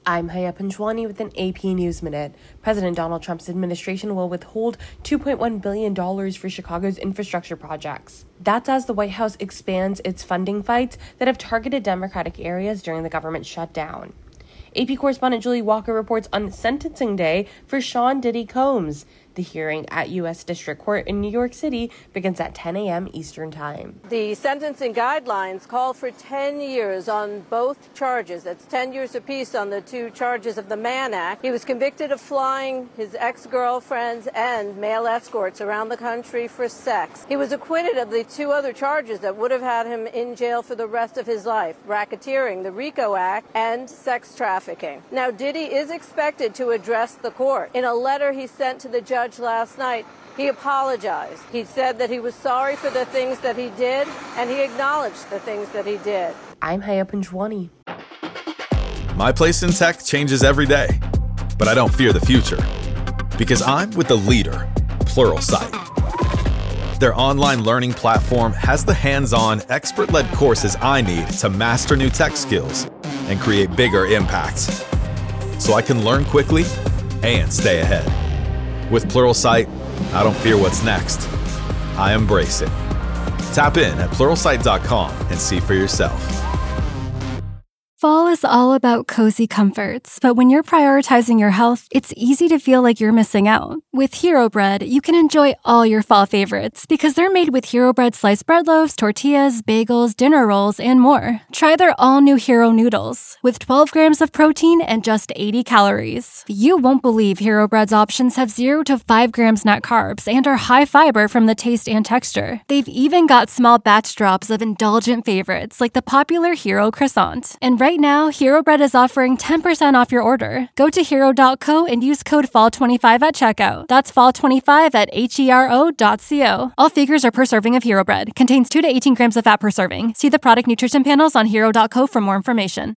I'm Haya Panjwani with an AP News Minute. President Donald Trump's administration will withhold $2.1 billion for Chicago's infrastructure projects. That's as the White House expands its funding fights that have targeted Democratic areas during the government shutdown. AP correspondent Julie Walker reports on sentencing day for Sean Diddy Combs. The hearing at U.S. District Court in New York City begins at 10 a.m. Eastern Time. The sentencing guidelines call for 10 years on both charges. That's 10 years apiece on the two charges of the Mann Act. He was convicted of flying his ex-girlfriends and male escorts around the country for sex. He was acquitted of the two other charges that would have had him in jail for the rest of his life: racketeering, the RICO Act, and sex trafficking. Now, Diddy is expected to address the court. In a letter he sent to the judge last night, he apologized. He said that he was sorry for the things that he did, and he acknowledged the things that he did. I'm Haya Panjwani. My place in tech changes every day, but I don't fear the future because I'm with the leader, Pluralsight. Their online learning platform has the hands-on, expert-led courses I need to master new tech skills and create bigger impacts, so I can learn quickly and stay ahead. With Pluralsight, I don't fear what's next. I embrace it. Tap in at Pluralsight.com and see for yourself. Fall is all about cozy comforts, but when you're prioritizing your health, it's easy to feel like you're missing out. With Hero Bread, you can enjoy all your fall favorites because they're made with Hero Bread sliced bread loaves, tortillas, bagels, dinner rolls, and more. Try their all-new Hero Noodles with 12 grams of protein and just 80 calories. You won't believe Hero Bread's options have 0 to 5 grams net carbs and are high fiber from the taste and texture. They've even got small batch drops of indulgent favorites like the popular Hero Croissant. And right now, Hero Bread is offering 10% off your order. Go to hero.co and use code FALL25 at checkout. That's FALL25 at hero.co. All figures are per serving of Hero Bread. Contains 2 to 18 grams of fat per serving. See the product nutrition panels on hero.co for more information.